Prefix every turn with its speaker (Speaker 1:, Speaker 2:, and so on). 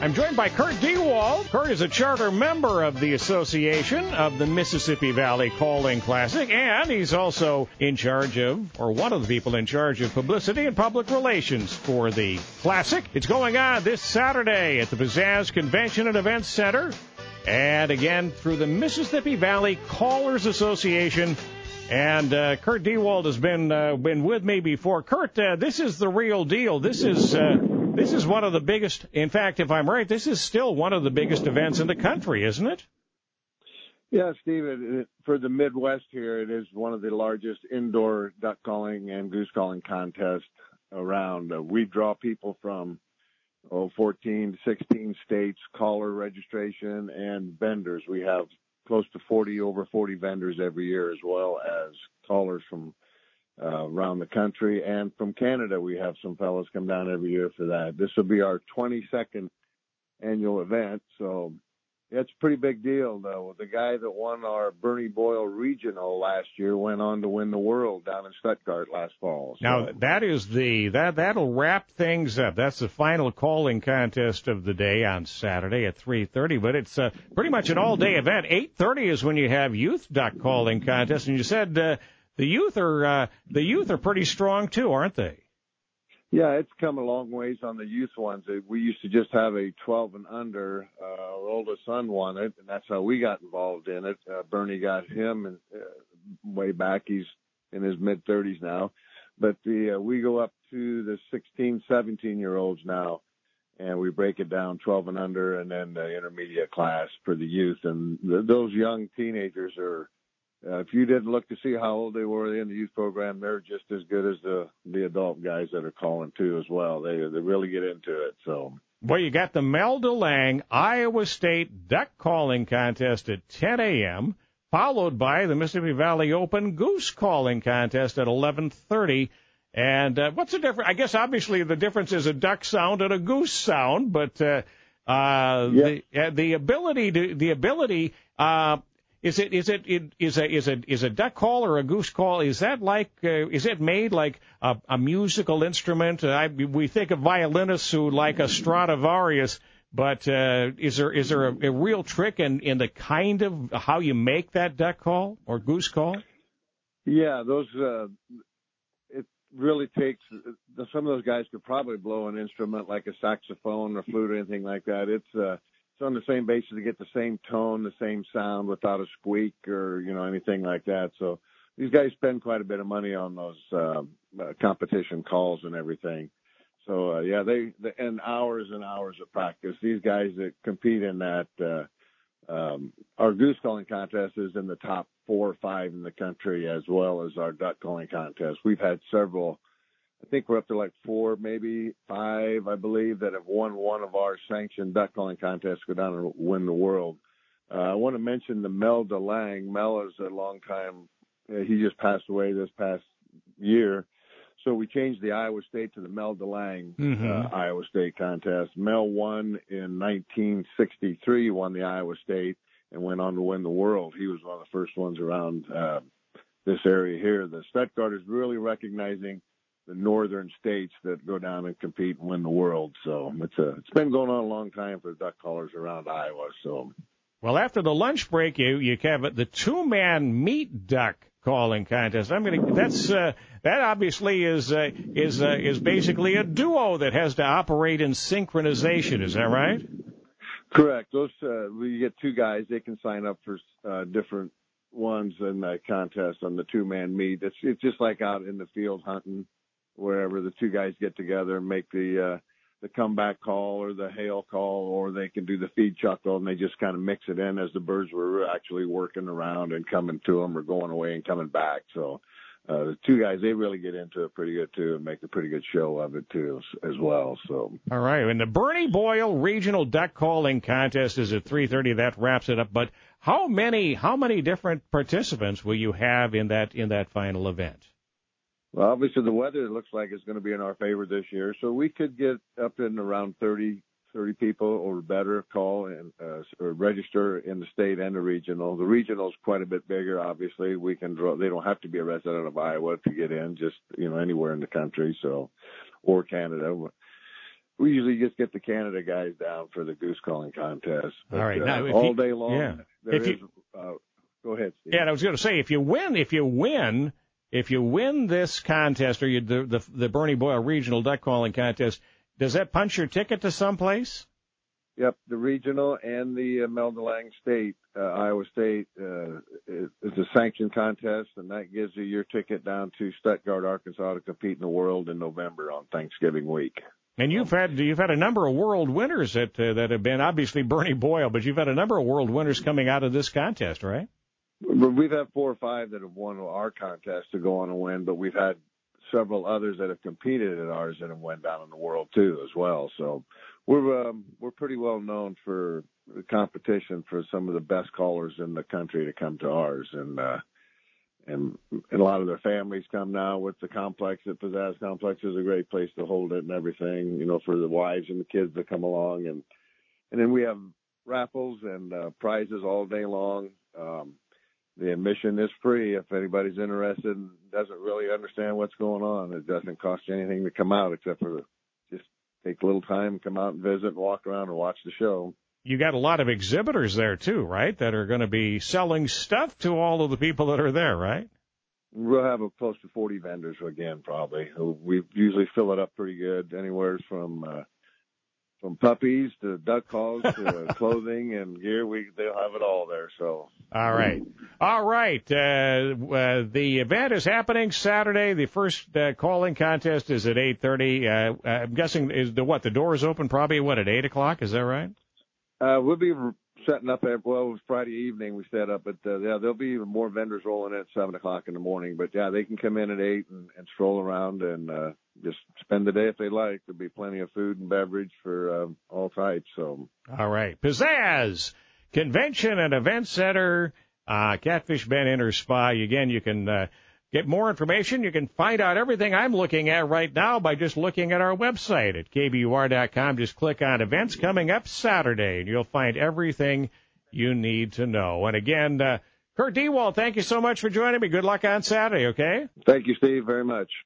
Speaker 1: I'm joined by Kurt Dewald. Kurt is a charter member of the Association of the Mississippi Valley Calling Classic, and he's also in charge of, or one of the people in charge of publicity and public relations for the Classic. It's going on this Saturday at the Pizzazz Convention and Events Center, and again through the Mississippi Valley Callers Association. And Kurt Dewald has been with me before. Kurt, this is the real deal. This is one of the biggest. In fact, if I'm right, this is still one of the biggest events in the country, isn't it?
Speaker 2: Yeah, Steve. For the Midwest here, it is one of the largest indoor duck calling and goose calling contests around. We draw people from 14 to 16 states, caller registration, and vendors. We have close to over 40 vendors every year, as well as callers from around the country and from Canada. We have some fellows come down every year for that. This will be our 22nd annual event, so it's a pretty big deal, though. The guy that won our Bernie Boyle Regional last year went on to win the world down in Stuttgart last fall. So.
Speaker 1: Now, that'll wrap things up. That's the final calling contest of the day on Saturday at 3:30, but it's pretty much an all-day event. 8:30 is when you have youth duck calling contest, and you said the youth are pretty strong too, aren't they?
Speaker 2: Yeah, it's come a long ways on the youth ones. We used to just have a 12 and under. Our oldest son won it, and that's how we got involved in it. Bernie got him way back. He's in his mid-30s now. But we go up to the 16, 17-year-olds now, and we break it down 12 and under, and then the intermediate class for the youth. And those young teenagers are, if you didn't look to see how old they were in the youth program, they're just as good as the adult guys that are calling too as well. They really get into it. So.
Speaker 1: Well, you got the Mel DeLang Iowa State Duck Calling Contest at 10 a.m., followed by the Mississippi Valley Open Goose Calling Contest at 11:30. And what's the difference? I guess obviously the difference is a duck sound and a goose sound, but the ability. Is a duck call or a goose call? Is that like? Is it made like a musical instrument? We think of violinists who like a Stradivarius, but is there a real trick in the kind of how you make that duck call or goose call?
Speaker 2: Yeah, those. It really takes. Some of those guys could probably blow an instrument like a saxophone or flute or anything like that. It's on the same basis to get the same tone, the same sound without a squeak or, anything like that. So these guys spend quite a bit of money on those competition calls and everything. So, they and hours and hours of practice. These guys that compete in that, our goose calling contest is in the top 4 or 5 in the country, as well as our duck calling contest. We've had several. I think we're up to like 4, maybe 5, I believe, that have won one of our sanctioned duck calling contests, go down and win the world. I want to mention the Mel DeLang. Mel is a long time. He just passed away this past year. So we changed the Iowa State to the Mel DeLang Iowa State contest. Mel won in 1963, won the Iowa State, and went on to win the world. He was one of the first ones around this area here. The Stuttgart is really recognizing the northern states that go down and compete and win the world. So it's been going on a long time for duck callers around Iowa. So,
Speaker 1: well, after the lunch break, you have the 2-man meat duck calling contest. That obviously is basically a duo that has to operate in synchronization. Is that right?
Speaker 2: Correct. Those we get 2 guys. They can sign up for different ones in that contest on the 2-man meet. It's just like out in the field hunting, wherever the 2 guys get together and make the comeback call or the hail call, or they can do the feed chuckle, and they just kind of mix it in as the birds were actually working around and coming to them or going away and coming back. So the 2 guys, they really get into it pretty good too and make a pretty good show of it too as well. So
Speaker 1: all right, and the Bernie Boyle Regional Duck Calling Contest is at 3:30. That wraps it up. But how many different participants will you have in that final event?
Speaker 2: Well, obviously the weather looks like it's going to be in our favor this year, so we could get up in around 30 people or better call and or register in the state and the regional. The regional is quite a bit bigger. Obviously, we can draw. They don't have to be a resident of Iowa to get in, just anywhere in the country, or Canada. we usually just get the Canada guys down for the goose calling contest. But,
Speaker 1: all right, now
Speaker 2: all day long.
Speaker 1: Yeah.
Speaker 2: Go ahead, Steve.
Speaker 1: Yeah, and I was going to say, if you win this contest or the Bernie Boyle Regional Duck Calling Contest, does that punch your ticket to someplace?
Speaker 2: Yep, the regional and the Imelda Lang State, Iowa State, is a sanctioned contest, and that gives you your ticket down to Stuttgart, Arkansas, to compete in the World in November on Thanksgiving week.
Speaker 1: And you've had a number of world winners that have been obviously Bernie Boyle, but you've had a number of world winners coming out of this contest, right?
Speaker 2: We've had 4 or 5 that have won our contest to go on and win, but we've had several others that have competed at ours that have went down in the world too as well. So we're pretty well known for the competition for some of the best callers in the country to come to ours, and a lot of their families come now with the complex. The Pizzazz Complex is a great place to hold it and everything, for the wives and the kids that come along, and then we have raffles and prizes all day long. The admission is free if anybody's interested and doesn't really understand what's going on. It doesn't cost you anything to come out except for just take a little time, come out and visit, and walk around and watch the show. You got a lot of exhibitors there too, right, that are going to be selling stuff to all of the people that are there, right? We'll have close to 40 vendors again, probably. We usually fill it up pretty good, anywhere from puppies to duck calls to clothing and gear. They'll have it all there. So. All right. The event is happening Saturday. The first calling contest is at 8:30. I'm guessing the doors open probably at 8 o'clock. Is that right? We'll be setting up it was Friday evening we set up, but there'll be even more vendors rolling in at 7 o'clock in the morning. But yeah, they can come in at 8 and stroll around and just spend the day if they like. There'll be plenty of food and beverage for all types. So all right, Pizzazz Convention and Event Center, Catfish Bend Inner Spa. Again, you can get more information. You can find out everything I'm looking at right now by just looking at our website at KBUR.com. Just click on events coming up Saturday, and you'll find everything you need to know. And again, Kurt Dewald, thank you so much for joining me. Good luck on Saturday, okay? Thank you, Steve, very much.